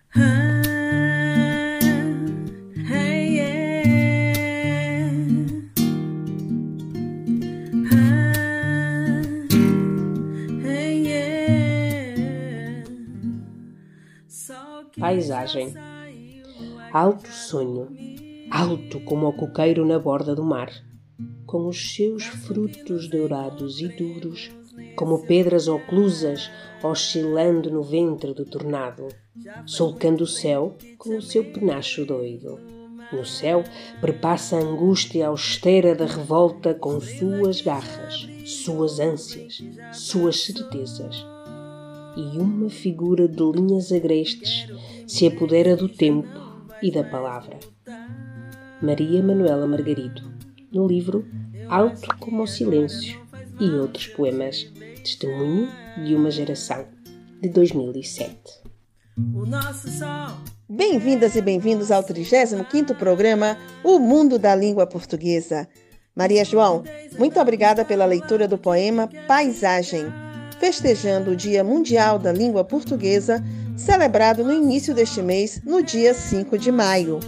Paisagem. Alto sonho, alto como o coqueiro na borda do mar, com os seus frutos dourados e duros, como pedras oclusas oscilando no ventre do tornado, solcando o céu com o seu penacho doido. No céu perpassa a angústia austera da revolta com suas garras, suas ânsias, suas certezas. E uma figura de linhas agrestes se apodera do tempo e da palavra. Maria Manuela Margarido, no livro Alto como o Silêncio e outros poemas, Testemunho de uma Geração, de 2007. Bem-vindas e bem-vindos ao 35º programa O Mundo da Língua Portuguesa. Maria João, muito obrigada pela leitura do poema Paisagem, festejando o Dia Mundial da Língua Portuguesa, celebrado no início deste mês, no dia 5 de maio.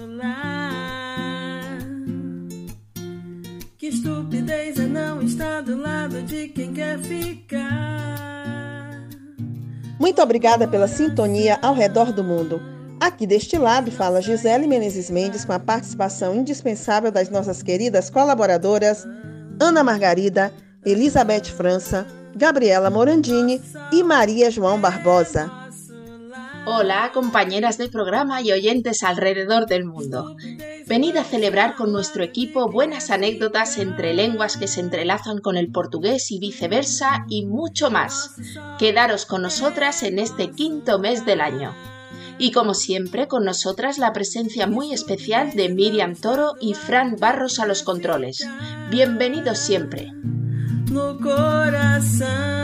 Que estupidez é não estar do lado de quem quer ficar. Muito obrigada pela sintonia ao redor do mundo. Aqui deste lado fala Gisele Menezes Mendes, com a participação indispensável das nossas queridas colaboradoras Ana Margarida, Elizabeth França, Gabriela Morandini y María João Barbosa. Hola, compañeras de programa y oyentes alrededor del mundo. Venid a celebrar con nuestro equipo buenas anécdotas entre lenguas que se entrelazan con el portugués y viceversa y mucho más. Quedaros con nosotras en este quinto mes del año. Y como siempre, con nosotras la presencia muy especial de Miriam Toro y Fran Barros a los controles. Bienvenidos siempre. No coração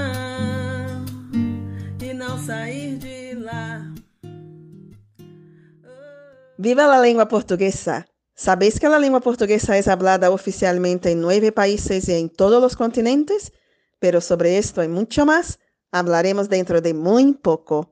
e não sair de lá. Viva la lengua portuguesa! ¿Sabéis que la lengua portuguesa es hablada oficialmente en 9 países y en todos los continentes? Pero sobre esto y mucho más hablaremos dentro de muy poco.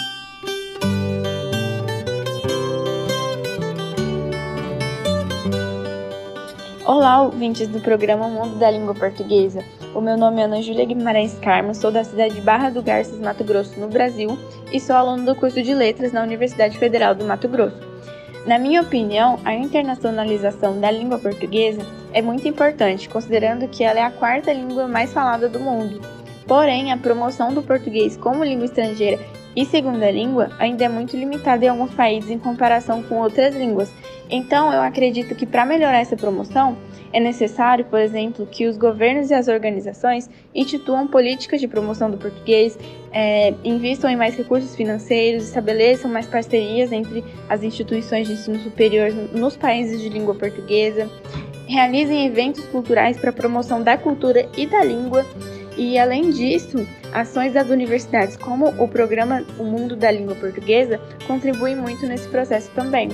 Olá, ouvintes do programa Mundo da Língua Portuguesa. O meu nome é Ana Júlia Guimarães Carmo, sou da cidade de Barra do Garças, Mato Grosso, no Brasil, e sou aluno do curso de Letras na Universidade Federal do Mato Grosso. Na minha opinião, a internacionalização da língua portuguesa é muito importante, considerando que ela é a 4ª língua mais falada do mundo. Porém, a promoção do português como língua estrangeira e segunda língua ainda é muito limitada em alguns países em comparação com outras línguas. Então, eu acredito que para melhorar essa promoção, é necessário, por exemplo, que os governos e as organizações instituam políticas de promoção do português, invistam em mais recursos financeiros, estabeleçam mais parcerias entre as instituições de ensino superior nos países de língua portuguesa, realizem eventos culturais para a promoção da cultura e da língua. E, além disso, ações das universidades, como o programa O Mundo da Língua Portuguesa, contribuem muito nesse processo também.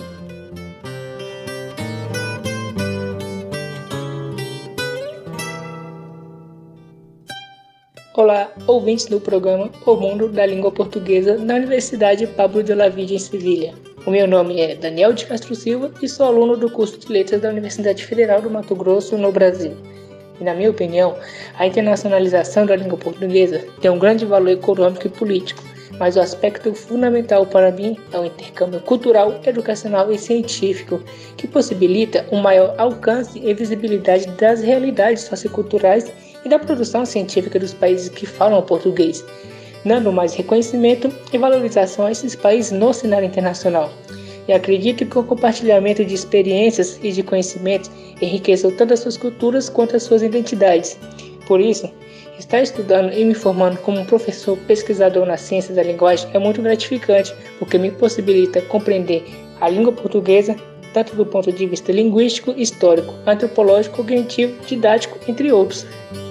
Olá, ouvintes do programa O Mundo da Língua Portuguesa da Universidade Pablo de Olavide, em Sevilha. O meu nome é Daniel de Castro Silva e sou aluno do curso de Letras da Universidade Federal do Mato Grosso, no Brasil. E, na minha opinião, a internacionalização da língua portuguesa tem um grande valor econômico e político, mas o aspecto fundamental para mim é o intercâmbio cultural, educacional e científico, que possibilita um maior alcance e visibilidade das realidades socioculturais e da produção científica dos países que falam português, dando mais reconhecimento e valorização a esses países no cenário internacional. E acredito que o compartilhamento de experiências e de conhecimentos enriqueceu tanto as suas culturas quanto as suas identidades. Por isso, estar estudando e me formando como um professor pesquisador na ciência da linguagem é muito gratificante, porque me possibilita compreender a língua portuguesa tanto do ponto de vista linguístico, histórico, antropológico, cognitivo, didático, entre outros.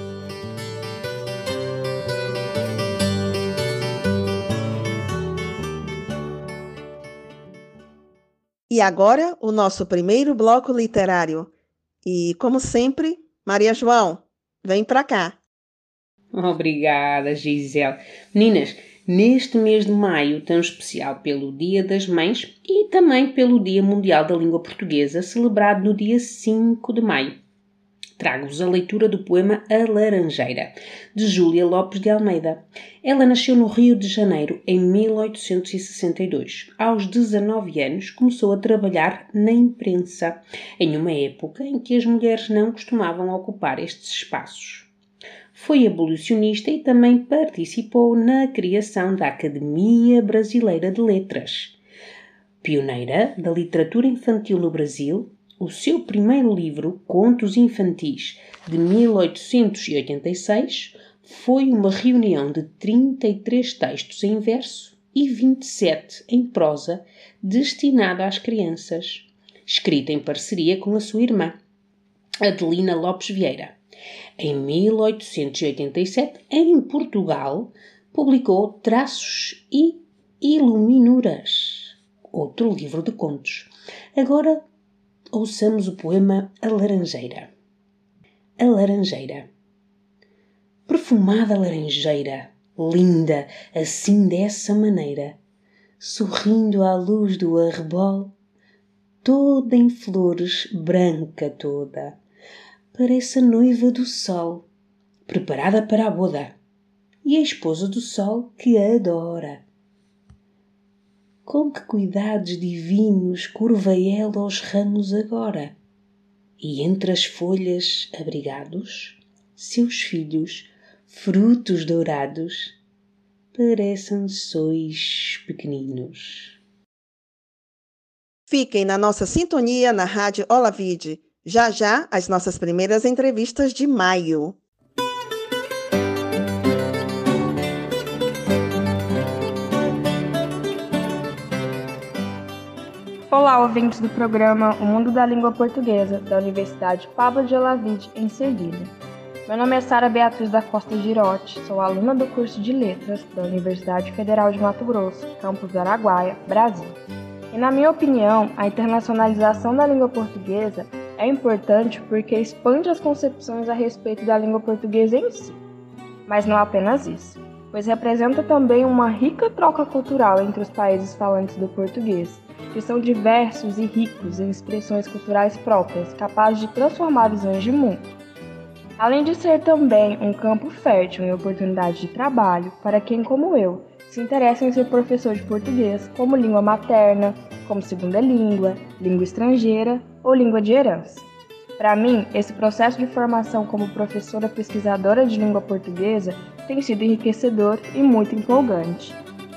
E agora, o nosso primeiro bloco literário. E, como sempre, Maria João, vem para cá. Obrigada, Gisele. Meninas, Neste mês de maio, tão especial pelo Dia das Mães e também pelo Dia Mundial da Língua Portuguesa, celebrado no dia 5 de maio. Trago-vos a leitura do poema A Laranjeira, de Júlia Lopes de Almeida. Ela nasceu no Rio de Janeiro em 1862. Aos 19 anos, começou a trabalhar na imprensa, em uma época em que as mulheres não costumavam ocupar estes espaços. Foi abolicionista e também participou na criação da Academia Brasileira de Letras. Pioneira da literatura infantil no Brasil, o seu primeiro livro, Contos Infantis, de 1886, foi uma reunião de 33 textos em verso e 27 em prosa, destinada às crianças, escrita em parceria com a sua irmã, Adelina Lopes Vieira. Em 1887, em Portugal, publicou Traços e Iluminuras, outro livro de contos. Agora, ouçamos o poema A Laranjeira. A Laranjeira. Perfumada laranjeira, linda assim dessa maneira, sorrindo à luz do arrebol, toda em flores, branca toda, parece a noiva do sol, preparada para a boda, e a esposa do sol que a adora. Com que cuidados divinos curva ela aos ramos agora, e entre as folhas abrigados, seus filhos, frutos dourados, parecem sóis pequeninos. Fiquem na nossa sintonia na Rádio Olavide. Já já, as nossas primeiras entrevistas de maio. Olá, ouvintes do programa O Mundo da Língua Portuguesa, da Universidade Pablo de Olavide, em Sevilha. Meu nome é Sara Beatriz da Costa Girotti, sou aluna do curso de Letras da Universidade Federal de Mato Grosso, campus do Araguaia, Brasil. E, na minha opinião, a internacionalização da língua portuguesa é importante porque expande as concepções a respeito da língua portuguesa em si. Mas não apenas isso, pois representa também uma rica troca cultural entre os países falantes do português, que são diversos e ricos em expressões culturais próprias, capazes de transformar visões de mundo. Além de ser também um campo fértil em oportunidades de trabalho para quem, como eu, se interessa em ser professor de português como língua materna, como segunda língua, língua estrangeira ou língua de herança. Para mim, esse processo de formação como professora pesquisadora de língua portuguesa tem sido enriquecedor e muito empolgante.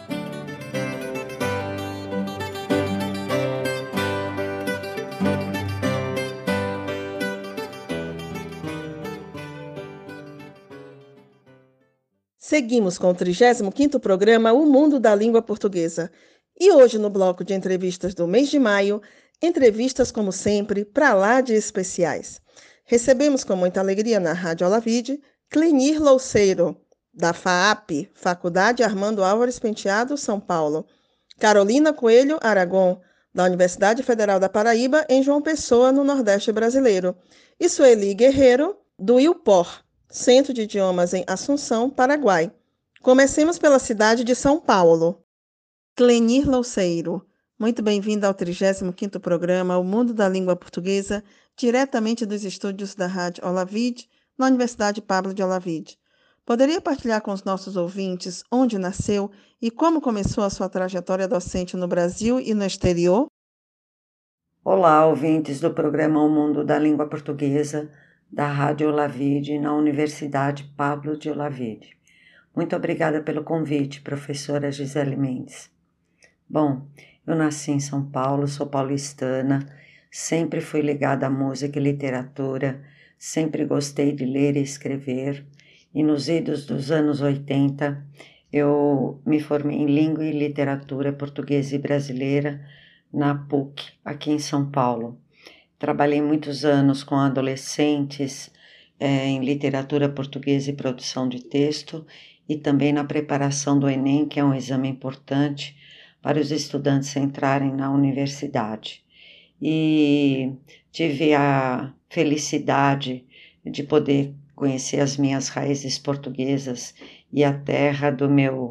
Seguimos com o 35º programa O Mundo da Língua Portuguesa. E hoje, no bloco de entrevistas do mês de maio, entrevistas, como sempre, para lá de especiais. Recebemos com muita alegria na Rádio Olavide Clenir Louceiro, da FAAP, Faculdade Armando Álvares Penteado, São Paulo. Carolina Coelho Aragon, da Universidade Federal da Paraíba, em João Pessoa, no Nordeste brasileiro. E Sueli Guerreiro, do IUPOR, Centro de Idiomas em Assunção, Paraguai. Comecemos pela cidade de São Paulo. Clenir Louceiro, muito bem-vinda ao 35º programa O Mundo da Língua Portuguesa, diretamente dos estúdios da Rádio Olavide, na Universidade Pablo de Olavide. Poderia partilhar com os nossos ouvintes onde nasceu e como começou a sua trajetória docente no Brasil e no exterior? Olá, ouvintes do programa O Mundo da Língua Portuguesa, da Rádio Olavide, na Universidade Pablo de Olavide. Muito obrigada pelo convite, professora Gisele Mendes. Bom, eu nasci em São Paulo, sou paulistana, sempre fui ligada à música e literatura, sempre gostei de ler e escrever, e nos idos dos anos 80 eu me formei em Língua e Literatura Portuguesa e Brasileira na PUC, aqui em São Paulo. Trabalhei muitos anos com adolescentes em literatura portuguesa e produção de texto e também na preparação do Enem, que é um exame importante para os estudantes entrarem na universidade. E tive a felicidade de poder conhecer as minhas raízes portuguesas e a terra do meu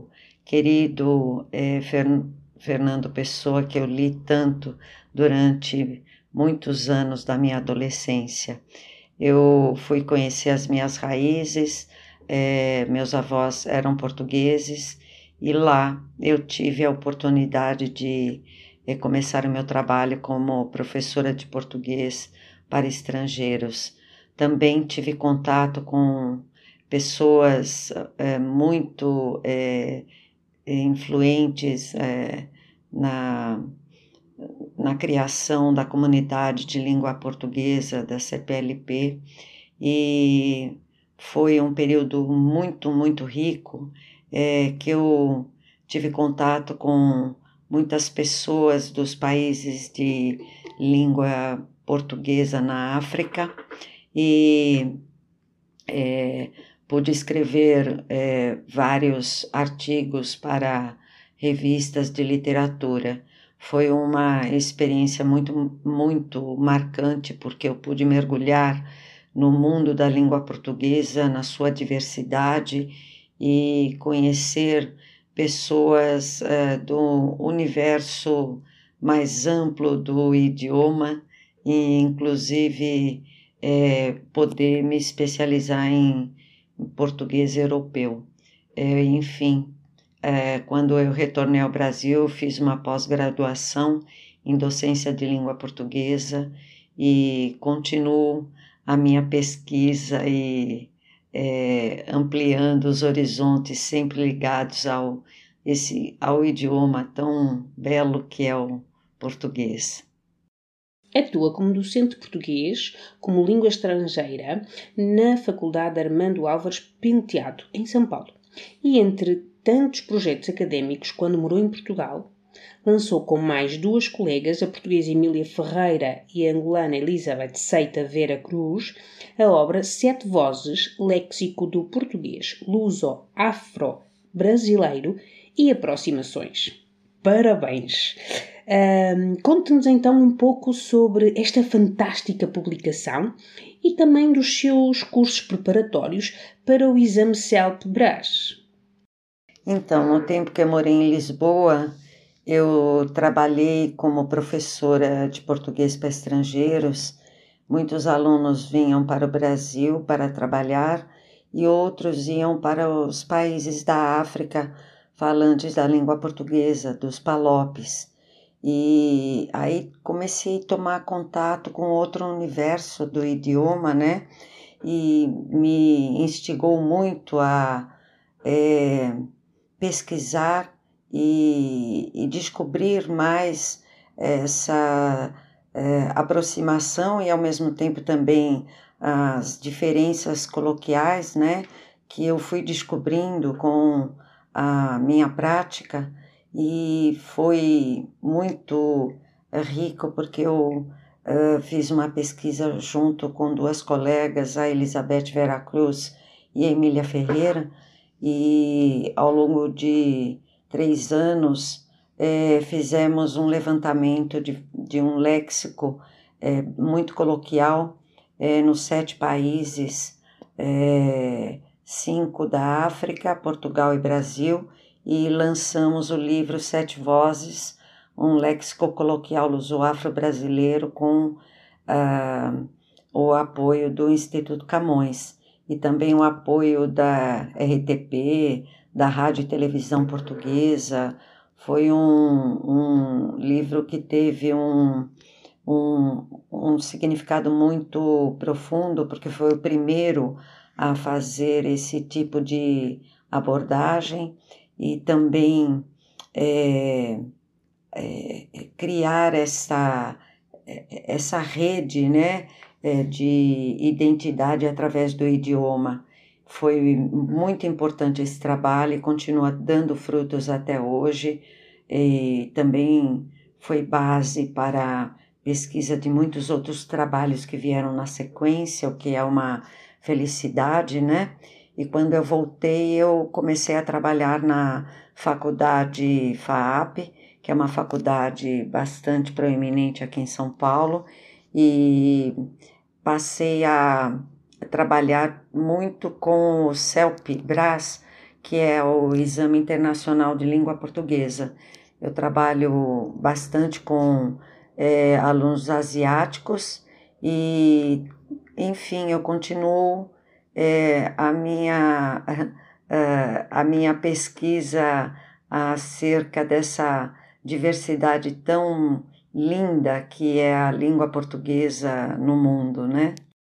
querido Fernando Pessoa, que eu li tanto durante muitos anos da minha adolescência. Eu fui conhecer as minhas raízes, meus avós eram portugueses, e lá eu tive a oportunidade de começar o meu trabalho como professora de português para estrangeiros. Também tive contato com pessoas muito influentes na criação da comunidade de língua portuguesa da CPLP, e foi um período muito, muito rico, que eu tive contato com muitas pessoas dos países de língua portuguesa na África, e pude escrever vários artigos para revistas de literatura. Foi uma experiência muito, muito marcante, porque eu pude mergulhar no mundo da língua portuguesa, na sua diversidade, e conhecer pessoas do universo mais amplo do idioma, e inclusive poder me especializar em português europeu. Enfim, quando eu retornei ao Brasil, fiz uma pós-graduação em docência de língua portuguesa e continuo a minha pesquisa e ampliando os horizontes, sempre ligados ao idioma tão belo que é o português. Atua como docente de português, como língua estrangeira, na Faculdade Armando Álvares Penteado, em São Paulo. E entre tantos projetos académicos, quando morou em Portugal, lançou com mais 2 colegas, a portuguesa Emília Ferreira e a angolana Elizabeth Seita Vera Cruz, a obra 7 Vozes, Léxico do Português Luso-Afro-Brasileiro e Aproximações. Parabéns! Conte-nos então um pouco sobre esta fantástica publicação e também dos seus cursos preparatórios para o exame CELP-BRAS. Então, no tempo que eu morei em Lisboa, eu trabalhei como professora de português para estrangeiros. Muitos alunos vinham para o Brasil para trabalhar e outros iam para os países da África falantes da língua portuguesa, dos PALOPs. E aí comecei a tomar contato com outro universo do idioma, né? E me instigou muito a pesquisar e descobrir mais essa aproximação e ao mesmo tempo também as diferenças coloquiais, né, que eu fui descobrindo com a minha prática, e foi muito rico porque eu fiz uma pesquisa junto com 2 colegas, a Elizabeth Vera Cruz e a Emília Ferreira, e ao longo de 3 anos fizemos um levantamento de um léxico muito coloquial nos 7 países, 5 da África, Portugal e Brasil, e lançamos o livro 7 Vozes, um léxico coloquial luso-afro-brasileiro, com o apoio do Instituto Camões e também o apoio da RTP, da Rádio e Televisão Portuguesa. Foi um livro que teve um significado muito profundo, porque foi o primeiro a fazer esse tipo de abordagem e também criar essa rede, né, de identidade através do idioma. Foi muito importante esse trabalho e continua dando frutos até hoje, e também foi base para a pesquisa de muitos outros trabalhos que vieram na sequência, o que é uma felicidade, né? E quando eu voltei, eu comecei a trabalhar na faculdade FAAP, que é uma faculdade bastante proeminente aqui em São Paulo, e passei a trabalhar muito com o CELP-BRAS, que é o Exame Internacional de Língua Portuguesa. Eu trabalho bastante com alunos asiáticos e, enfim, eu continuo a minha pesquisa acerca dessa diversidade tão linda que é a língua portuguesa no mundo, né?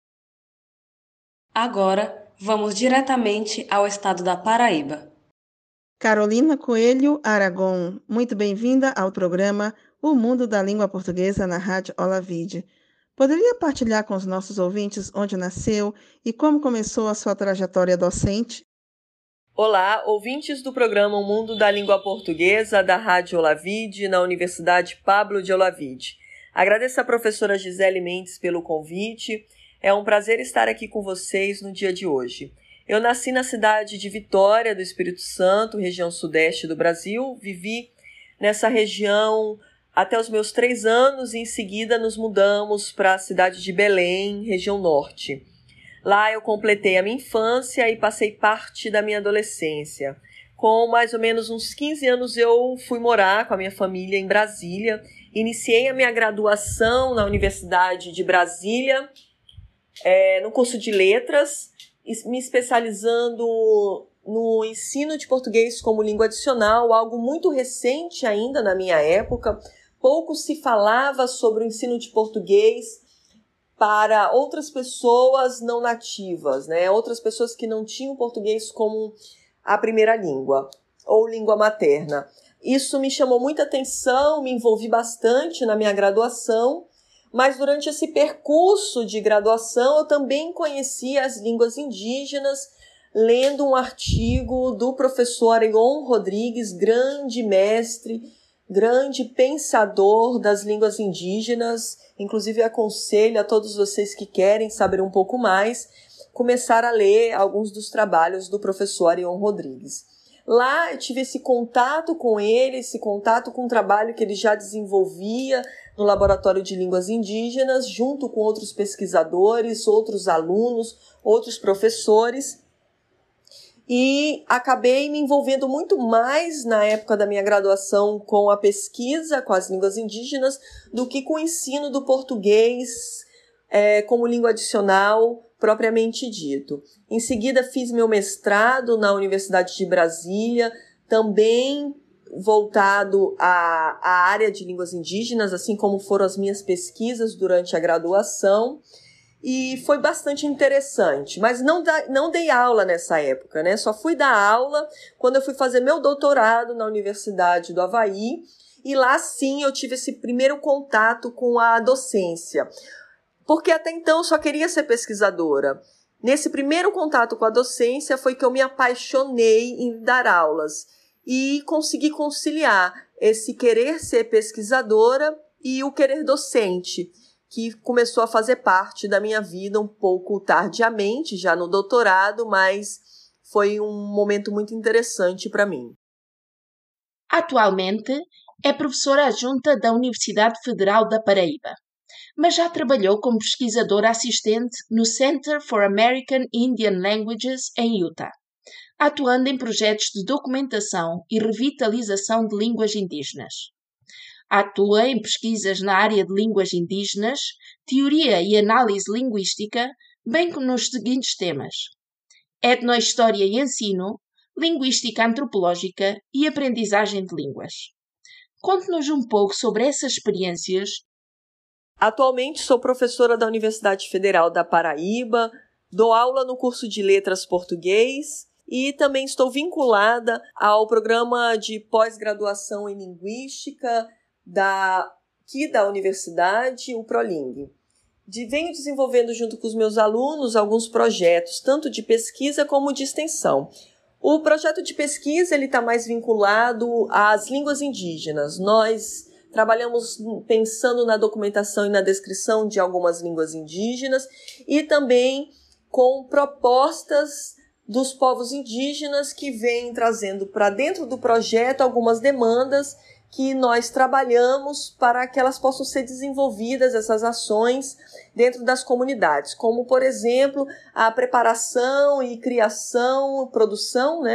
Agora, vamos diretamente ao estado da Paraíba. Carolina Coelho Aragon, muito bem-vinda ao programa O Mundo da Língua Portuguesa na Rádio Olavide. Poderia partilhar com os nossos ouvintes onde nasceu e como começou a sua trajetória docente? Olá, ouvintes do programa O Mundo da Língua Portuguesa da Rádio Olavide, na Universidade Pablo de Olavide. Agradeço à professora Gisele Mendes pelo convite. É um prazer estar aqui com vocês no dia de hoje. Eu nasci na cidade de Vitória, do Espírito Santo, região sudeste do Brasil. Vivi nessa região até os meus 3 anos e em seguida nos mudamos para a cidade de Belém, região norte. Lá eu completei a minha infância e passei parte da minha adolescência. Com mais ou menos uns 15 anos eu fui morar com a minha família em Brasília. Iniciei a minha graduação na Universidade de Brasília, no curso de Letras, me especializando no ensino de português como língua adicional, algo muito recente ainda na minha época. Pouco se falava sobre o ensino de português para outras pessoas não nativas, né? Outras pessoas que não tinham português como a primeira língua ou língua materna. Isso me chamou muita atenção, me envolvi bastante na minha graduação, mas durante esse percurso de graduação eu também conheci as línguas indígenas, lendo um artigo do professor Arion Rodrigues, grande mestre, grande pensador das línguas indígenas. Inclusive aconselho a todos vocês que querem saber um pouco mais, começar a ler alguns dos trabalhos do professor Arion Rodrigues. Lá eu tive esse contato com ele, esse contato com o trabalho que ele já desenvolvia no Laboratório de Línguas Indígenas, junto com outros pesquisadores, outros alunos, outros professores. E acabei me envolvendo muito mais na época da minha graduação com a pesquisa com as línguas indígenas do que com o ensino do português como língua adicional propriamente dito. Em seguida fiz meu mestrado na Universidade de Brasília, também voltado à área de línguas indígenas, assim como foram as minhas pesquisas durante a graduação. E foi bastante interessante, mas não dei aula nessa época, né? Só fui dar aula quando eu fui fazer meu doutorado na Universidade do Havaí, e lá sim eu tive esse primeiro contato com a docência, porque até então eu só queria ser pesquisadora. Nesse primeiro contato com a docência foi que eu me apaixonei em dar aulas e consegui conciliar esse querer ser pesquisadora e o querer docente, que começou a fazer parte da minha vida um pouco tardiamente, já no doutorado, mas foi um momento muito interessante para mim. Atualmente é professora adjunta da Universidade Federal da Paraíba, mas já trabalhou como pesquisadora assistente no Center for American Indian Languages em Utah, atuando em projetos de documentação e revitalização de línguas indígenas. Atua em pesquisas na área de línguas indígenas, teoria e análise linguística, bem como nos seguintes temas: etnohistória e ensino, linguística antropológica e aprendizagem de línguas. Conte-nos um pouco sobre essas experiências. Atualmente sou professora da Universidade Federal da Paraíba, dou aula no curso de Letras Português e também estou vinculada ao programa de pós-graduação em Linguística aqui da universidade, o ProLing. Venho desenvolvendo junto com os meus alunos alguns projetos, tanto de pesquisa como de extensão. O projeto de pesquisa está mais vinculado às línguas indígenas. Nós trabalhamos pensando na documentação e na descrição de algumas línguas indígenas e também com propostas dos povos indígenas que vêm trazendo para dentro do projeto algumas demandas que nós trabalhamos para que elas possam ser desenvolvidas, essas ações, dentro das comunidades, como, por exemplo, a preparação e criação, produção, né,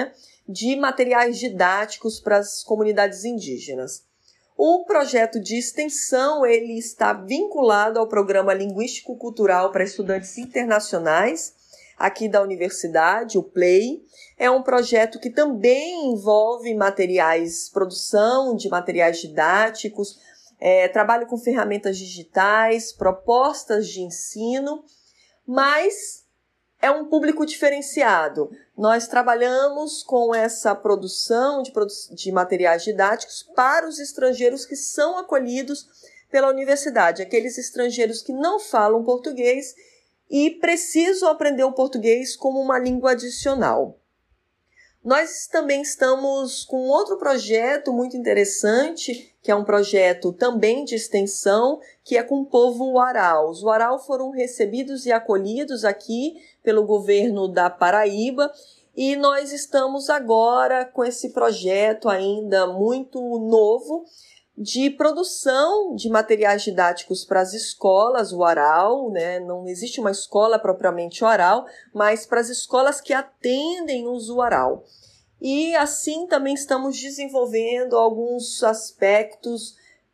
de materiais didáticos para as comunidades indígenas. O projeto de extensão ele está vinculado ao Programa Linguístico-Cultural para Estudantes Internacionais, aqui da universidade, o PLAY. É um projeto que também envolve produção de materiais didáticos, trabalho com ferramentas digitais, propostas de ensino, mas é um público diferenciado. Nós trabalhamos com essa produção de materiais didáticos para os estrangeiros que são acolhidos pela universidade, aqueles estrangeiros que não falam português e precisam aprender o português como uma língua adicional. Nós também estamos com outro projeto muito interessante, que é um projeto também de extensão, que é com o povo Uarau. Os Uarau foram recebidos e acolhidos aqui pelo governo da Paraíba e nós estamos agora com esse projeto ainda muito novo de produção de materiais didáticos para as escolas Uarau, né? Não existe uma escola propriamente Uarau, mas para as escolas que atendem os Uarau. E assim também estamos desenvolvendo alguns aspectos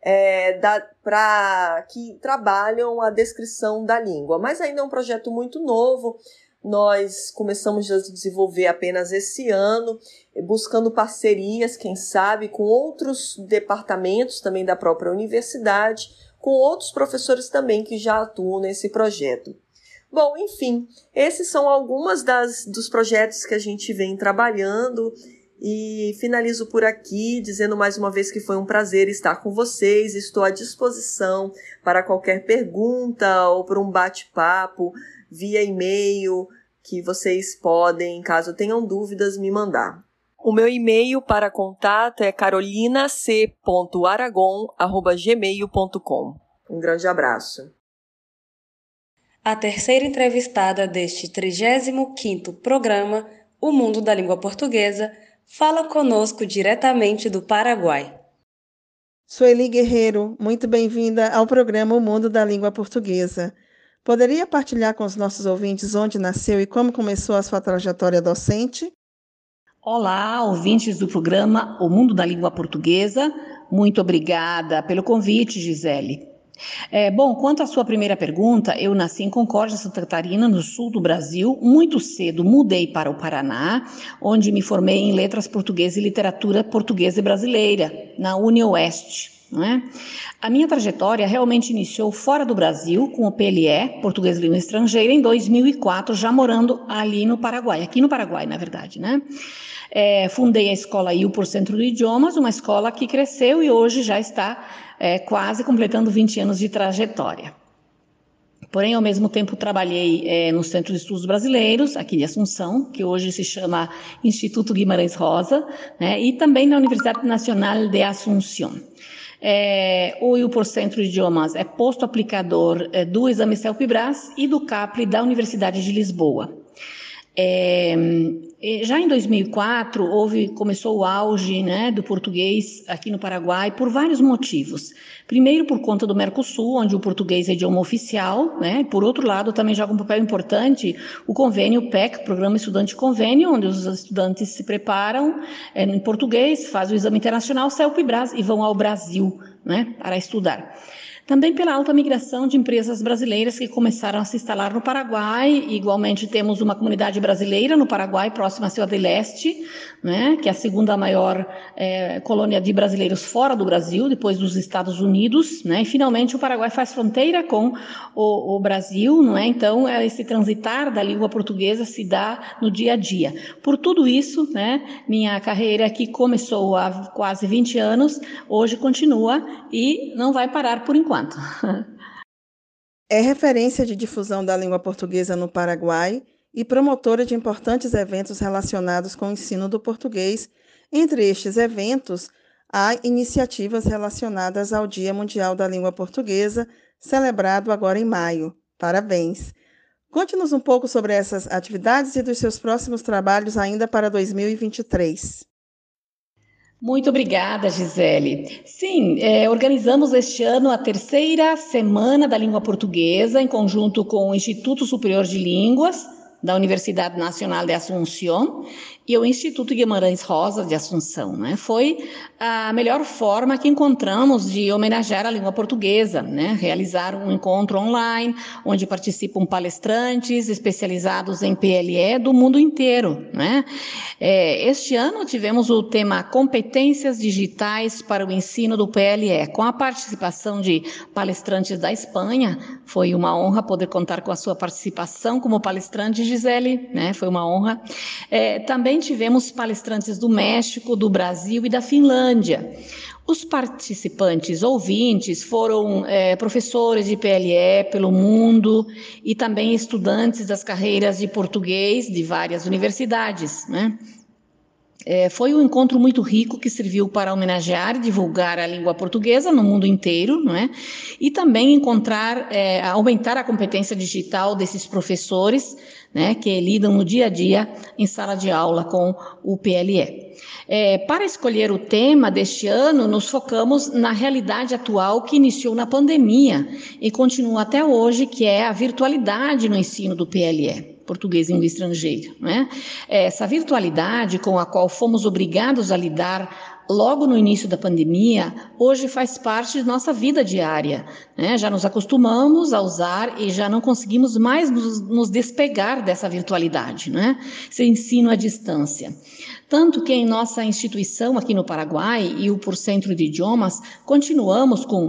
que trabalham a descrição da língua, mas ainda é um projeto muito novo. Nós começamos a desenvolver apenas esse ano, buscando parcerias, quem sabe, com outros departamentos também da própria universidade, com outros professores também que já atuam nesse projeto. Bom, enfim, esses são algumas dos projetos que a gente vem trabalhando e finalizo por aqui dizendo mais uma vez que foi um prazer estar com vocês. Estou à disposição para qualquer pergunta ou para um bate-papo via e-mail que vocês podem, caso tenham dúvidas, me mandar. O meu e-mail para contato é carolinac.aragon@gmail.com. Um grande abraço. A terceira entrevistada deste 35º programa, O Mundo da Língua Portuguesa, fala conosco diretamente do Paraguai. Sueli Guerreiro, muito bem-vinda ao programa O Mundo da Língua Portuguesa. Poderia partilhar com os nossos ouvintes onde nasceu e como começou a sua trajetória docente? Olá, ouvintes do programa O Mundo da Língua Portuguesa. Muito obrigada pelo convite, Gisele. Bom, quanto à sua primeira pergunta, eu nasci em Concórdia, Santa Catarina, no sul do Brasil. Muito cedo mudei para o Paraná, onde me formei em Letras Portuguesas e Literatura Portuguesa e Brasileira, na UniOeste. A minha trajetória realmente iniciou fora do Brasil, com o PLE, Português Língua Estrangeira, em 2004, já morando ali no Paraguai, aqui no Paraguai, na verdade, fundei a escola IU por Centro de Idiomas, uma escola que cresceu e hoje já está quase completando 20 anos de trajetória. Porém, ao mesmo tempo, trabalhei no Centro de Estudos Brasileiros, aqui de Assunção, que hoje se chama Instituto Guimarães Rosa, e também na Universidade Nacional de Assunção. O IU por Centro de Idiomas é posto aplicador do exame CELPE-BRAS e do CAPLE da Universidade de Lisboa. Já em 2004 começou o auge do português aqui no Paraguai por vários motivos. Primeiro, por conta do Mercosul, onde o português é idioma oficial, Por outro lado, também joga um papel importante o convênio PEC, Programa Estudante Convênio, onde os estudantes se preparam em português, fazem o exame internacional CELPE-BRAS e vão ao Brasil, para estudar. Também pela alta migração de empresas brasileiras que começaram a se instalar no Paraguai. Igualmente temos uma comunidade brasileira no Paraguai, próxima à Ciudad del Este, que é a segunda maior colônia de brasileiros fora do Brasil, depois dos Estados Unidos. E finalmente o Paraguai faz fronteira com o Brasil, então esse transitar da língua portuguesa se dá no dia a dia. Por tudo isso, minha carreira que começou há quase 20 anos, hoje continua e não vai parar por enquanto. É referência de difusão da língua portuguesa no Paraguai e promotora de importantes eventos relacionados com o ensino do português. Entre estes eventos, há iniciativas relacionadas ao Dia Mundial da Língua Portuguesa, celebrado agora em maio. Parabéns! Conte-nos um pouco sobre essas atividades e dos seus próximos trabalhos ainda para 2023. Muito obrigada, Gisele. Sim, organizamos este ano a terceira Semana da Língua Portuguesa, em conjunto com o Instituto Superior de Línguas, da Universidade Nacional de Assunção e o Instituto Guimarães Rosa de Assunção, né? Foi a melhor forma que encontramos de homenagear a língua portuguesa, né? Realizar um encontro online, onde participam palestrantes especializados em PLE do mundo inteiro, né? Este ano tivemos o tema Competências Digitais para o Ensino do PLE, com a participação de palestrantes da Espanha. Foi uma honra poder contar com a sua participação como palestrante, Gisele, né? Foi uma honra. Também tivemos palestrantes do México, do Brasil e da Finlândia. Os participantes ouvintes foram professores de PLE pelo mundo e também estudantes das carreiras de português de várias universidades, né? Foi um encontro muito rico que serviu para homenagear e divulgar a língua portuguesa no mundo inteiro, não é? E também aumentar a competência digital desses professores, né, que lidam no dia a dia em sala de aula com o PLE. Para escolher o tema deste ano, nos focamos na realidade atual que iniciou na pandemia e continua até hoje, que é a virtualidade no ensino do PLE. Português em língua estrangeira, né? Essa virtualidade com a qual fomos obrigados a lidar logo no início da pandemia, hoje faz parte de nossa vida diária, né? Já nos acostumamos a usar e já não conseguimos mais nos despegar dessa virtualidade, né? Esse ensino à distância. Tanto que em nossa instituição aqui no Paraguai e o Por Centro de Idiomas, continuamos com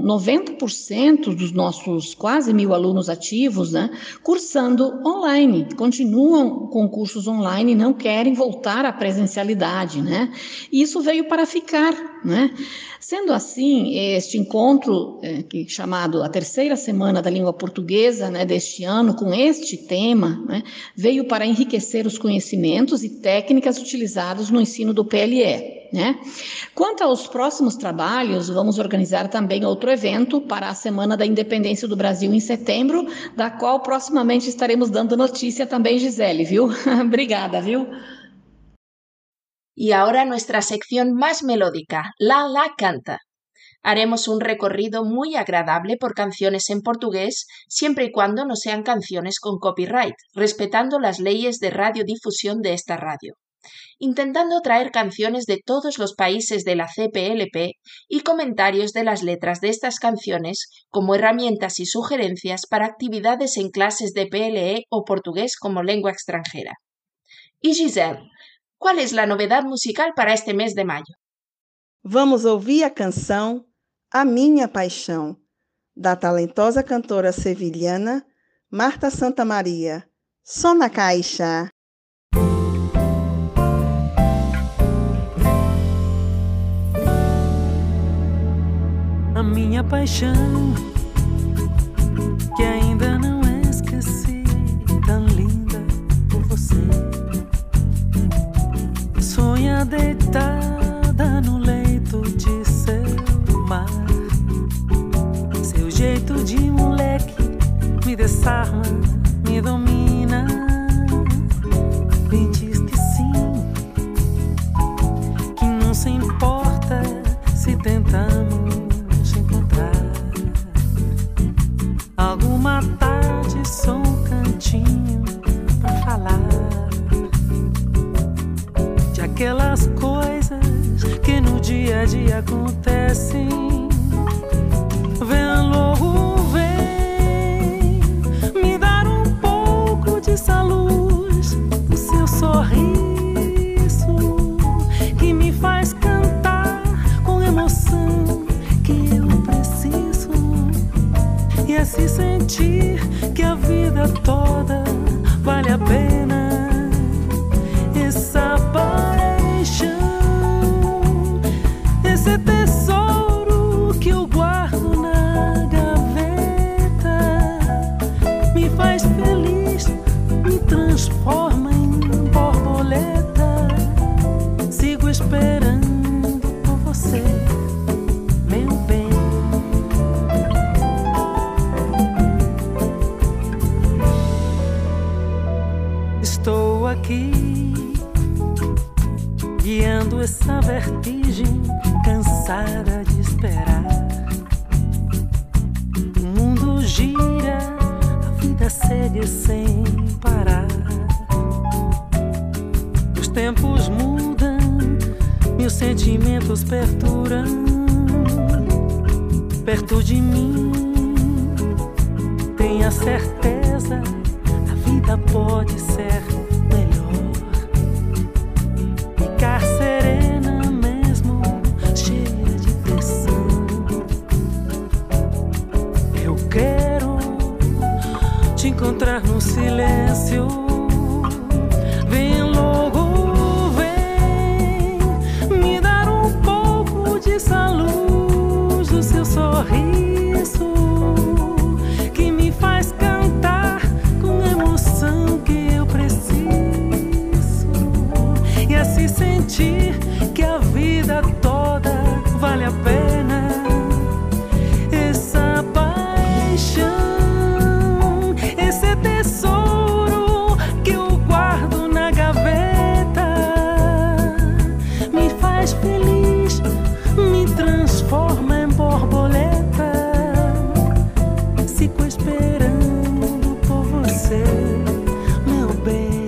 90% dos nossos quase 1.000 alunos ativos, né, cursando online, continuam com cursos online e não querem voltar à presencialidade, né? E isso veio para ficar, né? Sendo assim, este encontro, chamado a terceira semana da língua portuguesa, né, deste ano, com este tema, né, veio para enriquecer os conhecimentos e técnicas utilizados no ensino do PLE. Né? Quanto aos próximos trabalhos, vamos organizar também outro evento para a Semana da Independência do Brasil em setembro, da qual proximamente estaremos dando notícia também, Gisele, viu? Obrigada, viu? Y ahora nuestra sección más melódica, La La Canta. Haremos un recorrido muy agradable por canciones en portugués, siempre y cuando no sean canciones con copyright, respetando las leyes de radiodifusión de esta radio, intentando traer canciones de todos los países de la CPLP y comentarios de las letras de estas canciones como herramientas y sugerencias para actividades en clases de PLE o portugués como lengua extranjera. Y Gisele, ¿cuál es la novedad musical para este mes de mayo? Vamos ouvir a canção A Minha Paixão, da talentosa cantora sevilhana Marta Santamaria. Som na caixa. A minha paixão, que ainda não esqueci, tão linda por você. Sonha deitada no leito de seu mar. Seu jeito de moleque me desarma, me domina. Me diz que sim, que não se importa se tentamos encontrar alguma tarde, só um cantinho pra falar de aquelas coisas que no dia a dia acontecem. Vem logo, vem me dar um pouco dessa luz, o seu sorriso que me faz cantar com emoção que eu preciso, e assim sentir que a vida toda vale a pena. Essa paixão, esse tesouro que eu guardo na gaveta, me faz feliz, me transforma em borboleta. Sigo esperando por você, meu bem. Estou aqui guiando essa vertigem, cansada de esperar. O mundo gira, a vida segue sem parar. sentimentos perduram perto de mim. Tenha certeza, a vida pode ser melhor. Ficar serena mesmo, cheia de pressão. Eu quero te encontrar no silêncio. Vem logo, vem me dar um pouco dessa luz do seu sorriso, que me faz cantar com emoção que eu preciso, e assim sentir que a vida toda vale a pena. Essa paixão, esse tesouro que eu guardo na gaveta, me faz feliz, me transforma em borboleta. Fico esperando por você, meu bem.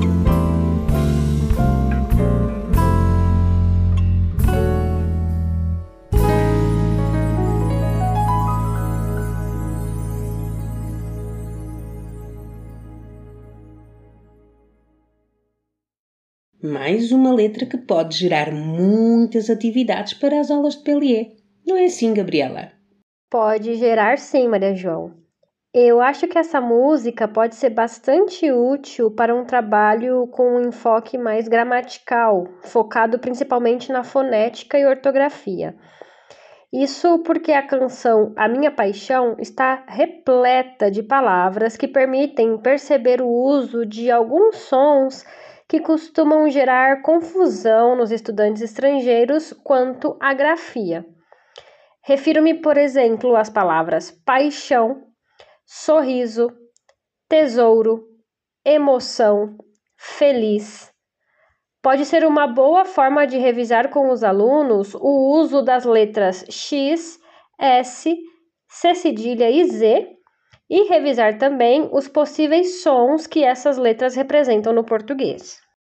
Mais uma letra que pode gerar muitas atividades para as aulas de PLE. Não é assim, Gabriela? Pode gerar sim, Maria João. Eu acho que essa música pode ser bastante útil para um trabalho com um enfoque mais gramatical, focado principalmente na fonética e ortografia. Isso porque a canção A Minha Paixão está repleta de palavras que permitem perceber o uso de alguns sons que costumam gerar confusão nos estudantes estrangeiros quanto à grafia. Refiro-me, por exemplo, às palavras paixão, sorriso, tesouro, emoção, feliz. Pode ser uma boa forma de revisar com os alunos o uso das letras X, S, C cedilha e Z, e revisar também os possíveis sons que essas letras representam no português.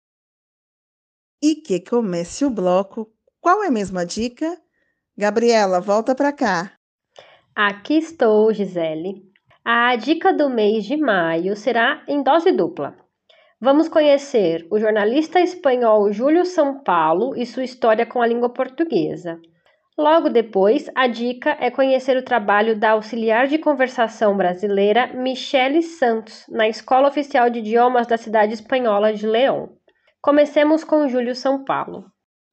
E que comece o bloco. Qual é a mesma dica? Gabriela, volta para cá. Aqui estou, Gisele. A dica do mês de maio será em dose dupla. Vamos conhecer o jornalista espanhol Júlio Sampalo e sua história com a língua portuguesa. Logo depois, a dica é conhecer o trabalho da auxiliar de conversação brasileira Michele Santos, na Escola Oficial de Idiomas da cidade espanhola de León. Comecemos com Júlio Sampalo.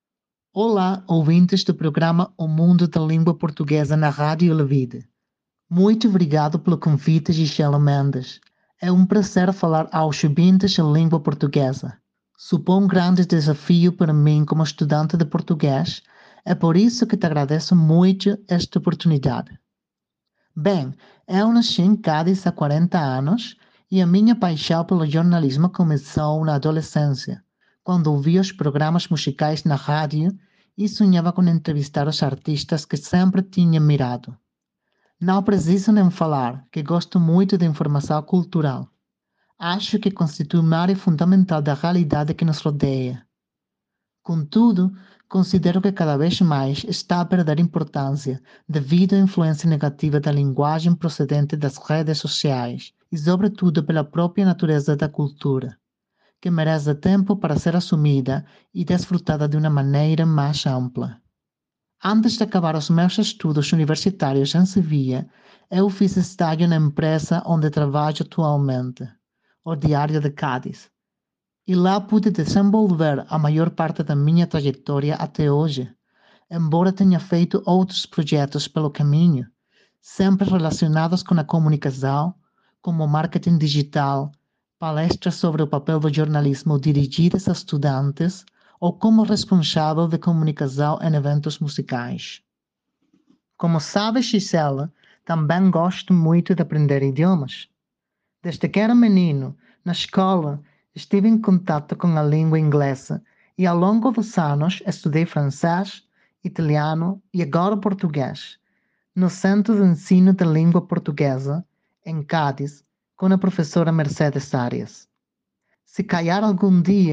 Olá, ouvintes do programa O Mundo da Língua Portuguesa na Rádio Levide. Muito obrigado pelo convite, Gisela Mendes. É um prazer falar aos ouvintes a língua portuguesa. Supõe um grande desafio para mim como estudante de português. É por isso que te agradeço muito esta oportunidade. Bem, eu nasci em Cádiz há 40 anos e a minha paixão pelo jornalismo começou na adolescência, quando ouvi os programas musicais na rádio e sonhava com entrevistar os artistas que sempre tinha admirado. Não preciso nem falar que gosto muito de informação cultural. Acho que constitui uma área fundamental da realidade que nos rodeia. Contudo, considero que cada vez mais está a perder importância devido à influência negativa da linguagem procedente das redes sociais e, sobretudo, pela própria natureza da cultura, que merece tempo para ser assumida e desfrutada de uma maneira mais ampla. Antes de acabar os meus estudos universitários em Sevilha, eu fiz estágio na empresa onde trabalho atualmente, o Diário de Cádiz, e lá pude desenvolver a maior parte da minha trajetória até hoje, embora tenha feito outros projetos pelo caminho, sempre relacionados com a comunicação, como marketing digital, palestras sobre o papel do jornalismo dirigidas a estudantes ou como responsável de comunicação em eventos musicais. Como sabe, Gisela, também gosto muito de aprender idiomas. Desde que era menino, na escola, estive em contato com a língua inglesa e ao longo dos anos estudei francês, italiano e agora português, no Centro de Ensino da Língua Portuguesa, em Cádiz, com a professora Mercedes Arias. Se calhar algum dia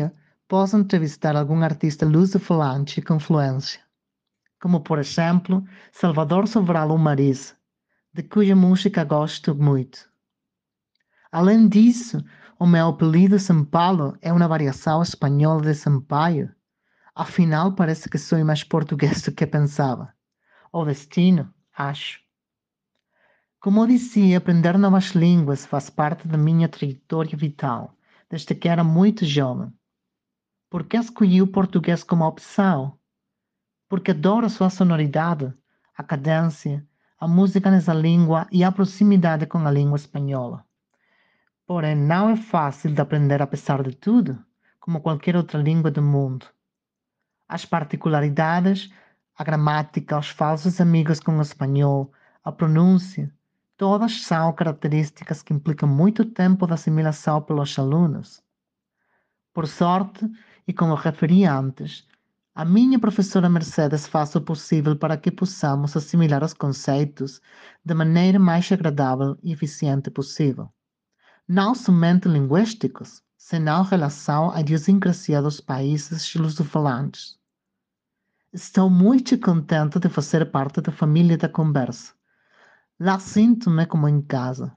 posso entrevistar algum artista luso-falante com fluência, como, por exemplo, Salvador Sobral Umariz, de cuja música gosto muito. Além disso, o meu apelido São Paulo é uma variação espanhola de Sampaio. Afinal, parece que sou mais português do que pensava. O destino, acho. Como dizia, aprender novas línguas faz parte da minha trajetória vital, desde que era muito jovem. Por que escolhi o português como opção? Porque adoro a sua sonoridade, a cadência, a música nessa língua e a proximidade com a língua espanhola. Porém, não é fácil de aprender apesar de tudo, como qualquer outra língua do mundo. As particularidades, a gramática, os falsos amigos com o espanhol, a pronúncia, todas são características que implicam muito tempo de assimilação pelos alunos. Por sorte, e como referi antes, a minha professora Mercedes faz o possível para que possamos assimilar os conceitos da maneira mais agradável e eficiente possível. Não somente linguísticos, senão em relação à idiosincrasia dos países lusofalantes. Estou muito contente de fazer parte da família da conversa. Lá sinto-me como em casa.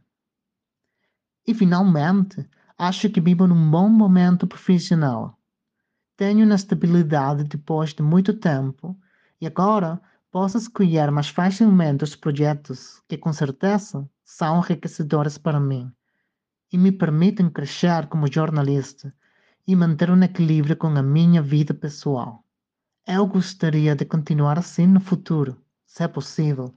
E, finalmente, acho que vivo num bom momento profissional. Tenho uma estabilidade depois de muito tempo e agora posso escolher mais facilmente os projetos que, com certeza, são enriquecedores para mim e me permitem crescer como jornalista e manter um equilíbrio com a minha vida pessoal. Eu gostaria de continuar assim no futuro, se é possível.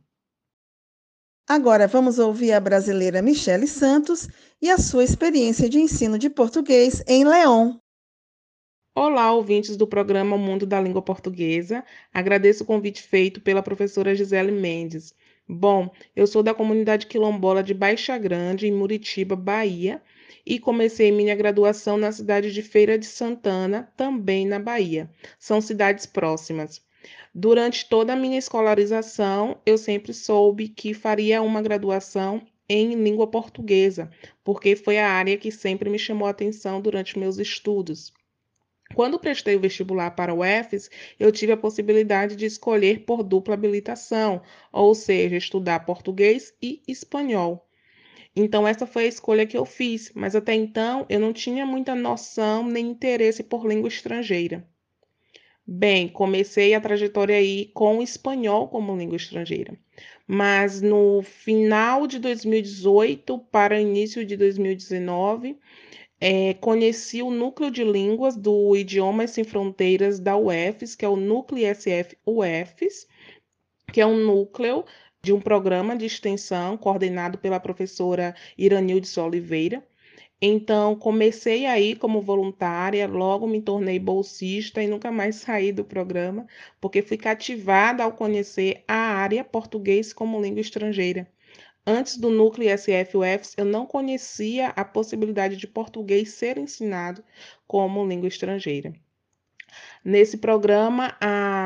Agora vamos ouvir a brasileira Michele Santos e a sua experiência de ensino de português em León. Olá, ouvintes do programa O Mundo da Língua Portuguesa. Agradeço o convite feito pela professora Gisele Mendes. Bom, eu sou da comunidade quilombola de Baixa Grande, em Muritiba, Bahia, e comecei minha graduação na cidade de Feira de Santana, também na Bahia. São cidades próximas. Durante toda a minha escolarização, eu sempre soube que faria uma graduação em língua portuguesa, porque foi a área que sempre me chamou a atenção durante meus estudos. Quando prestei o vestibular para o UFES, eu tive a possibilidade de escolher por dupla habilitação, ou seja, estudar português e espanhol. Então, essa foi a escolha que eu fiz, mas até então eu não tinha muita noção nem interesse por língua estrangeira. Bem, comecei a trajetória aí com o espanhol como língua estrangeira, mas no final de 2018 para o início de 2019, conheci o Núcleo de Línguas do Idiomas Sem Fronteiras da UFES, que é o Núcleo ISF UFES, que é um núcleo de um programa de extensão coordenado pela professora Iranildes Oliveira. Então, comecei aí como voluntária, logo me tornei bolsista e nunca mais saí do programa, porque fui cativada ao conhecer a área português como língua estrangeira. Antes do núcleo ISF-UFES, eu não conhecia a possibilidade de português ser ensinado como língua estrangeira. Nesse programa,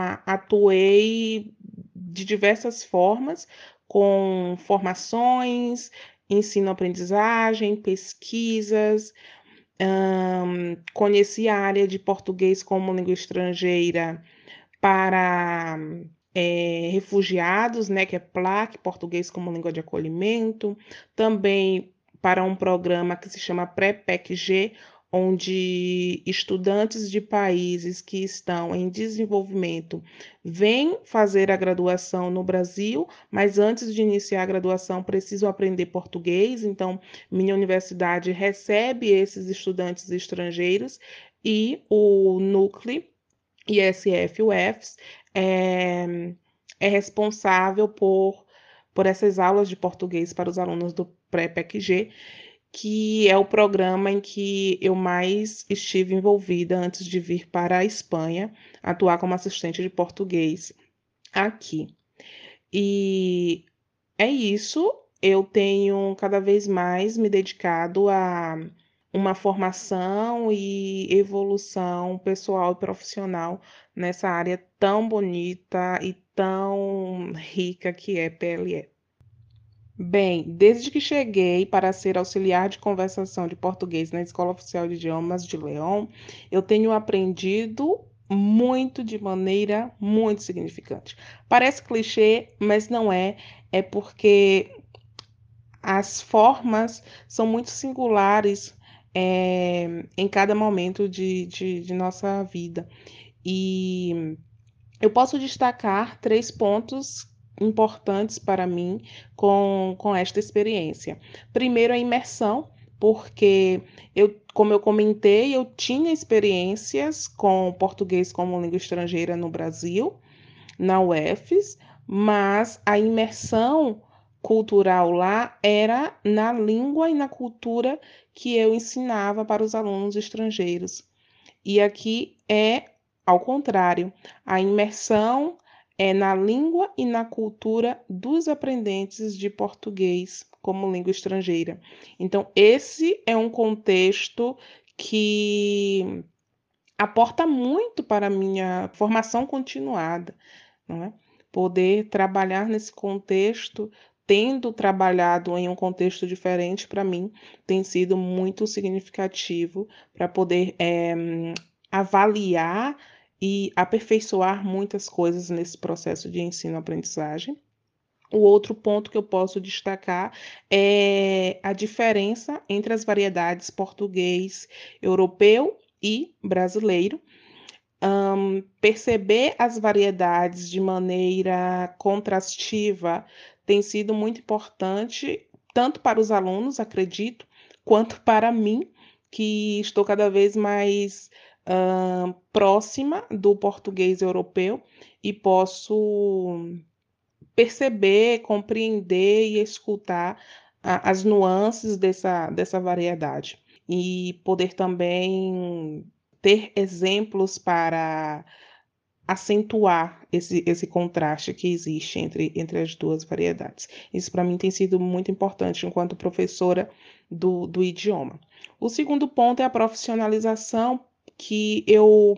atuei de diversas formas, com formações, ensino-aprendizagem, pesquisas, conheci a área de português como língua estrangeira para refugiados, né, que é PLAC, Português como Língua de Acolhimento, também para um programa que se chama Pré-PEC-G, onde estudantes de países que estão em desenvolvimento vêm fazer a graduação no Brasil, mas antes de iniciar a graduação precisam aprender português, então minha universidade recebe esses estudantes estrangeiros e o núcleo ISF-UFES é responsável por essas aulas de português para os alunos do Pré-PEC-G, que é o programa em que eu mais estive envolvida antes de vir para a Espanha, atuar como assistente de português aqui. E é isso, eu tenho cada vez mais me dedicado a uma formação e evolução pessoal e profissional nessa área tão bonita e tão rica que é PLE. Bem, desde que cheguei para ser auxiliar de conversação de português na Escola Oficial de Idiomas de León, eu tenho aprendido muito de maneira muito significante. Parece clichê, mas não é. É porque as formas são muito singulares em cada momento de nossa vida. E eu posso destacar 3 pontos importantes para mim com esta experiência. Primeiro, a imersão, porque como eu comentei, eu tinha experiências com português como língua estrangeira no Brasil, na UFES, mas a imersão cultural lá era na língua e na cultura que eu ensinava para os alunos estrangeiros. E aqui é ao contrário, a imersão é na língua e na cultura dos aprendentes de português como língua estrangeira. Então, esse é um contexto que aporta muito para a minha formação continuada, não é? Poder trabalhar nesse contexto, tendo trabalhado em um contexto diferente, para mim, tem sido muito significativo para poder avaliar e aperfeiçoar muitas coisas nesse processo de ensino-aprendizagem. O outro ponto que eu posso destacar é a diferença entre as variedades português, europeu e brasileiro. Perceber as variedades de maneira contrastiva tem sido muito importante, tanto para os alunos, acredito, quanto para mim, que estou cada vez mais próxima do português europeu e posso perceber, compreender e escutar as nuances dessa variedade. E poder também ter exemplos para acentuar esse contraste que existe entre as duas variedades. Isso para mim tem sido muito importante enquanto professora do idioma. O segundo ponto é a profissionalização que eu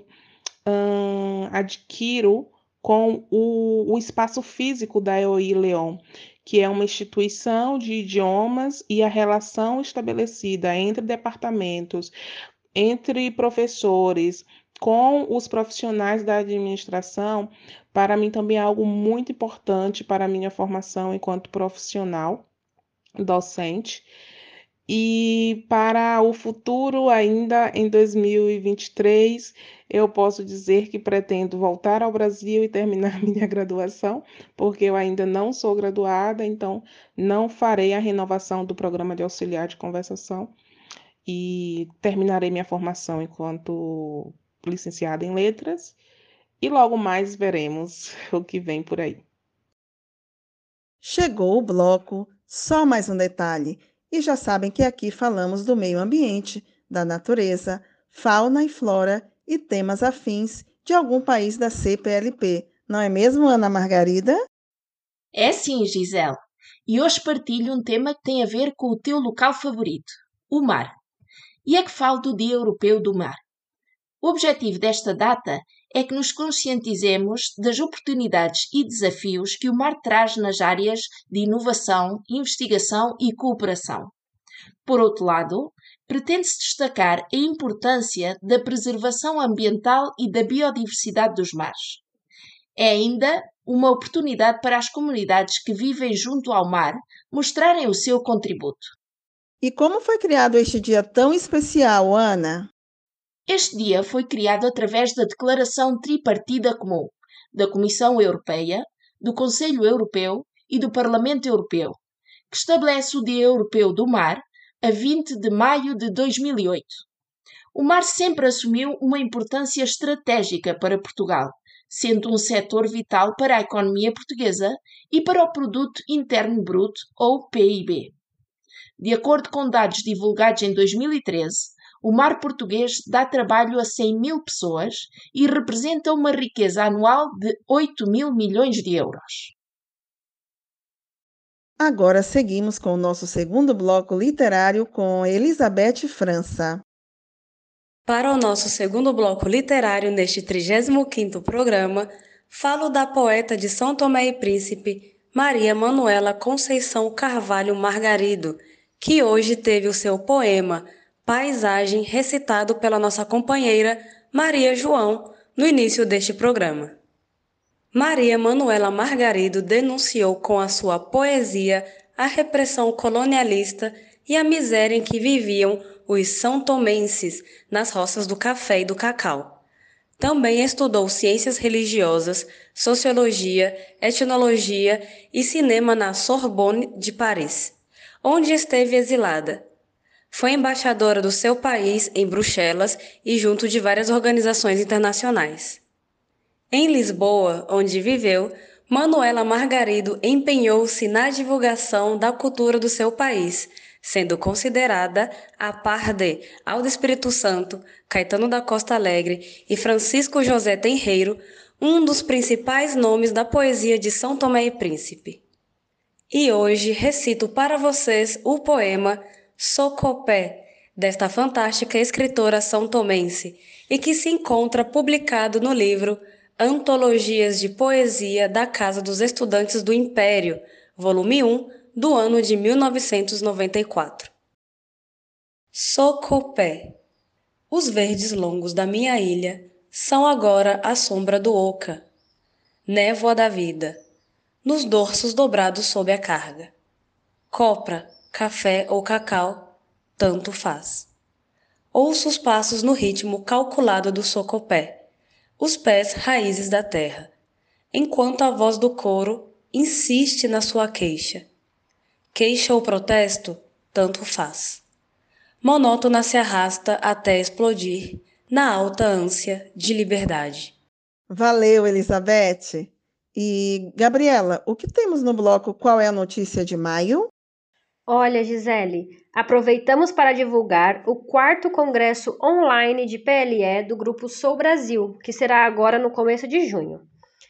adquiro com o espaço físico da EOI León, que é uma instituição de idiomas, e a relação estabelecida entre departamentos, entre professores, com os profissionais da administração, para mim também é algo muito importante para a minha formação enquanto profissional docente. E para o futuro, ainda em 2023, eu posso dizer que pretendo voltar ao Brasil e terminar minha graduação, porque eu ainda não sou graduada, então não farei a renovação do programa de auxiliar de conversação e terminarei minha formação enquanto licenciada em letras e logo mais veremos o que vem por aí. Chegou o bloco Só Mais um Detalhe. E já sabem que aqui falamos do meio ambiente, da natureza, fauna e flora e temas afins de algum país da CPLP. Não é mesmo, Ana Margarida? É sim, Gisele. E hoje partilho um tema que tem a ver com o teu local favorito, o mar. E é que falo do Dia Europeu do Mar. O objetivo desta data é que nos conscientizemos das oportunidades e desafios que o mar traz nas áreas de inovação, investigação e cooperação. Por outro lado, pretende-se destacar a importância da preservação ambiental e da biodiversidade dos mares. É ainda uma oportunidade para as comunidades que vivem junto ao mar mostrarem o seu contributo. E como foi criado este dia tão especial, Ana? Este dia foi criado através da Declaração Tripartida Comum da Comissão Europeia, do Conselho Europeu e do Parlamento Europeu, que estabelece o Dia Europeu do Mar a 20 de maio de 2008. O mar sempre assumiu uma importância estratégica para Portugal, sendo um setor vital para a economia portuguesa e para o Produto Interno Bruto, ou PIB. De acordo com dados divulgados em 2013, o mar português dá trabalho a 100 mil pessoas e representa uma riqueza anual de 8 mil milhões de euros. Agora seguimos com o nosso segundo bloco literário com Elizabeth França. Para o nosso segundo bloco literário neste 35º programa, falo da poeta de São Tomé e Príncipe, Maria Manuela Conceição Carvalho Margarido, que hoje teve o seu poema Paisagem recitado pela nossa companheira Maria João no início deste programa. Maria Manuela Margarido denunciou com a sua poesia a repressão colonialista e a miséria em que viviam os são-tomenses nas roças do café e do cacau. Também estudou ciências religiosas, sociologia, etnologia e cinema na Sorbonne de Paris, onde esteve exilada. Foi embaixadora do seu país em Bruxelas e junto de várias organizações internacionais. Em Lisboa, onde viveu, Manuela Margarido empenhou-se na divulgação da cultura do seu país, sendo considerada, a par de Aldo Espírito Santo, Caetano da Costa Alegre e Francisco José Tenreiro, um dos principais nomes da poesia de São Tomé e Príncipe. E hoje recito para vocês o poema Socopé, desta fantástica escritora são-tomense, e que se encontra publicado no livro Antologias de Poesia da Casa dos Estudantes do Império, volume 1, do ano de 1994. Socopé. Os verdes longos da minha ilha são agora a sombra do oca, névoa da vida, nos dorsos dobrados sob a carga. Copra, café ou cacau, tanto faz. Ouço os passos no ritmo calculado do socopé, os pés raízes da terra, enquanto a voz do coro insiste na sua queixa. Queixa ou protesto, tanto faz. Monótona se arrasta até explodir na alta ânsia de liberdade. Valeu, Elizabeth. E, Gabriela, o que temos no bloco Qual é a Notícia de Maio? Olha, Gisele, aproveitamos para divulgar o 4º Congresso Online de PLE do Grupo Sou Brasil, que será agora no começo de junho.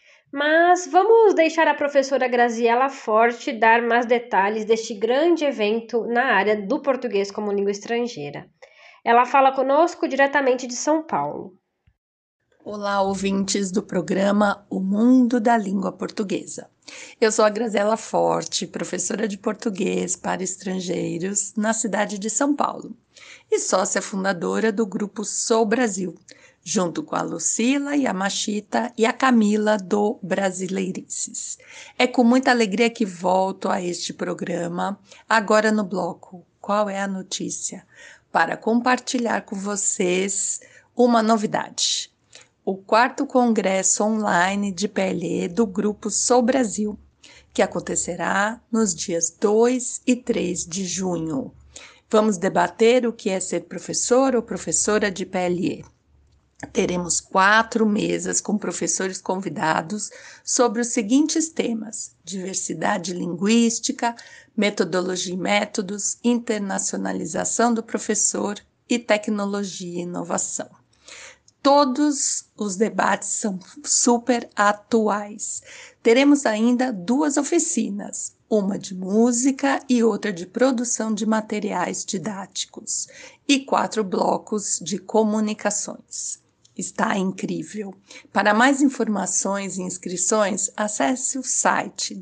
Mas vamos deixar a professora Graziela Forte dar mais detalhes deste grande evento na área do português como língua estrangeira. Ela fala conosco diretamente de São Paulo. Olá, ouvintes do programa O Mundo da Língua Portuguesa. Eu sou a Graziela Forte, professora de português para estrangeiros na cidade de São Paulo e sócia fundadora do Grupo Sou Brasil, junto com a Lucila e a Machita e a Camila do Brasileirices. É com muita alegria que volto a este programa, agora no bloco Qual é a Notícia?, para compartilhar com vocês uma novidade. O 4º Congresso Online de PLE do Grupo Sou Brasil, que acontecerá nos dias 2 e 3 de junho. Vamos debater o que é ser professor ou professora de PLE. Teremos 4 mesas com professores convidados sobre os seguintes temas: diversidade linguística, metodologia e métodos, internacionalização do professor e tecnologia e inovação. Todos os debates são super atuais. Teremos ainda 2 oficinas, uma de música e outra de produção de materiais didáticos, e 4 blocos de comunicações. Está incrível. Para mais informações e inscrições, acesse o site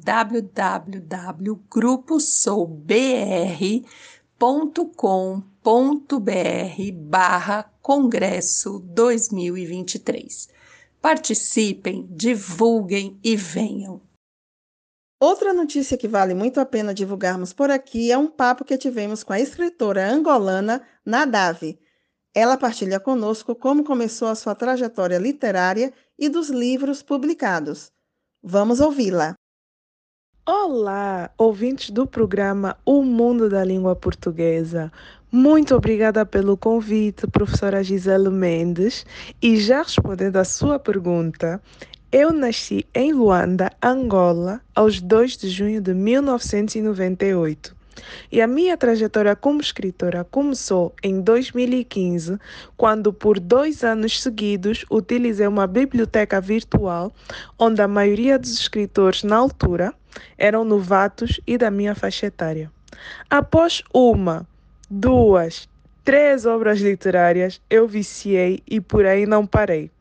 www.gruposouBR.com.br/Congresso 2023. Participem, divulguem e venham. Outra notícia que vale muito a pena divulgarmos por aqui é um papo que tivemos com a escritora angolana Nadavi. Ela partilha conosco como começou a sua trajetória literária e dos livros publicados. Vamos ouvi-la. Olá, ouvintes do programa O Mundo da Língua Portuguesa. Muito obrigada pelo convite, professora Gisele Mendes. E já respondendo à sua pergunta, eu nasci em Luanda, Angola, aos 2 de junho de 1998. E a minha trajetória como escritora começou em 2015, quando por 2 anos seguidos utilizei uma biblioteca virtual, onde a maioria dos escritores na altura eram novatos e da minha faixa etária. Após 1, 2, 3 obras literárias, eu viciei e por aí não parei.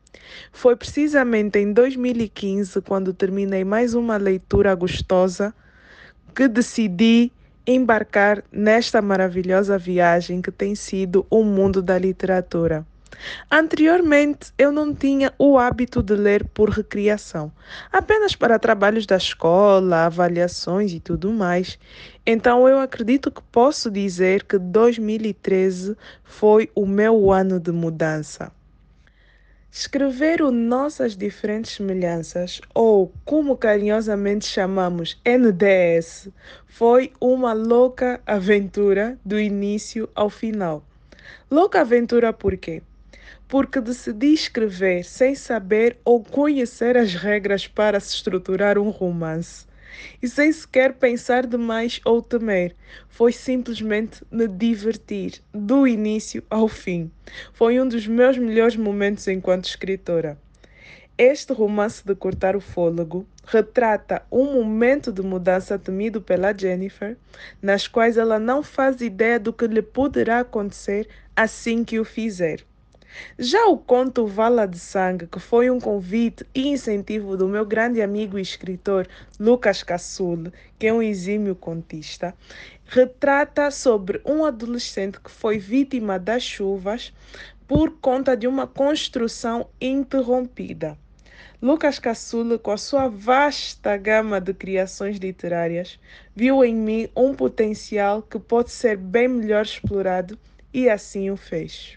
Foi precisamente em 2015, quando terminei mais uma leitura gostosa, que decidi embarcar nesta maravilhosa viagem que tem sido o mundo da literatura. Anteriormente, eu não tinha o hábito de ler por recreação, apenas para trabalhos da escola, avaliações e tudo mais. Então, eu acredito que posso dizer que 2013 foi o meu ano de mudança. Escrever o Nossas Diferentes Semelhanças, ou como carinhosamente chamamos NDS, foi uma louca aventura do início ao final. Louca aventura por quê? Porque decidi escrever sem saber ou conhecer as regras para se estruturar um romance. E sem sequer pensar demais ou temer. Foi simplesmente me divertir, do início ao fim. Foi um dos meus melhores momentos enquanto escritora. Este romance de cortar o fôlego retrata um momento de mudança temido pela Jennifer, nas quais ela não faz ideia do que lhe poderá acontecer assim que o fizer. Já o conto Vala de Sangue, que foi um convite e incentivo do meu grande amigo e escritor Lucas Caçule, que é um exímio contista, retrata sobre um adolescente que foi vítima das chuvas por conta de uma construção interrompida. Lucas Caçule, com a sua vasta gama de criações literárias, viu em mim um potencial que pode ser bem melhor explorado e assim o fez.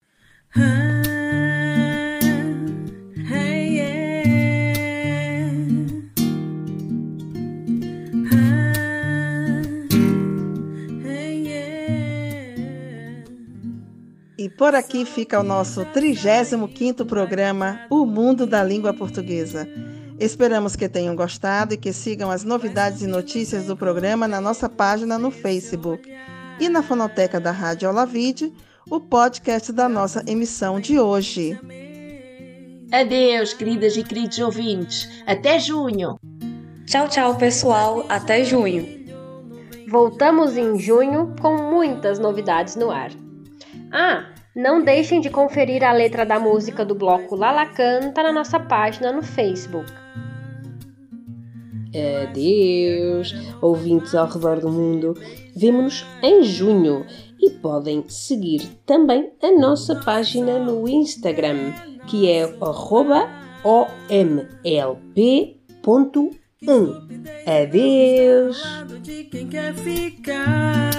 E por aqui fica o nosso 35º programa, O Mundo da Língua Portuguesa. Esperamos que tenham gostado e que sigam as novidades e notícias do programa na nossa página no Facebook e na fonoteca da Rádio Olavide, o podcast da nossa emissão de hoje. Adeus, queridas e queridos ouvintes. Até junho. Tchau, tchau, pessoal. Até junho. Voltamos em junho com muitas novidades no ar. Não deixem de conferir a letra da música do bloco Lala Canta na nossa página no Facebook. Adeus, ouvintes ao redor do mundo. Vemo-nos em junho e podem seguir também a nossa página no Instagram, que é @omlp.1. Adeus! De quem quer ficar.